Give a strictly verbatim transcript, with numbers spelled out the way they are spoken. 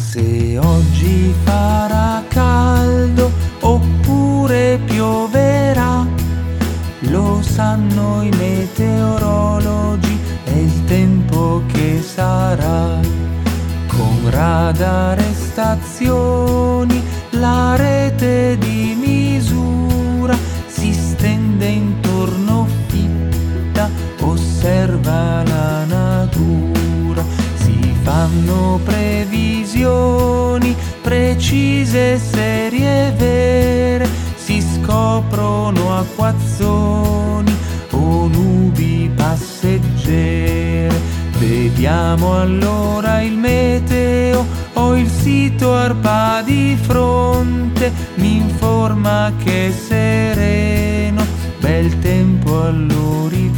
Se oggi farà caldo oppure pioverà, lo sanno i meteorologi, è il tempo che sarà. Con radar e stazioni la rete di misura si stende intorno fitta, osserva la natura. Si fanno previsioni precise, serie e vere, si scoprono acquazzoni o nubi passeggere. Vediamo allora il meteo, ho il sito ARPA di fronte, mi informa che è sereno, bel tempo all'orizzonte.